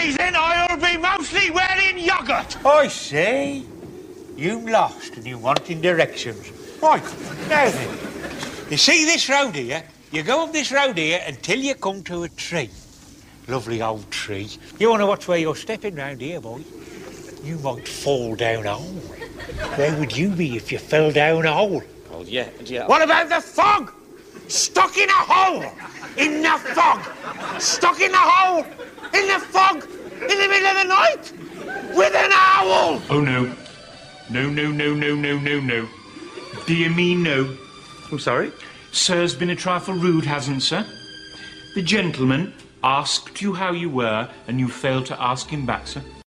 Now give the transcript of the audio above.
season, I'll be mostly wearing yoghurt. I see. You lost and you wanting directions. Right, now then. You see this road here? You go up this road here until you come to a tree. Lovely old tree. You want to watch where you're stepping round here, boy? You might fall down a hole. Where would you be if you fell down a hole? Well, yeah. What about the fog? Stuck in a hole. In the fog. Stuck in a hole. In the fog. In the middle of the night. With an owl. Oh, no. No, no, no, no, no, no, no. Do you mean no? I'm sorry? Sir's been a trifle rude, hasn't sir? The gentleman asked you how you were, and you failed to ask him back, sir.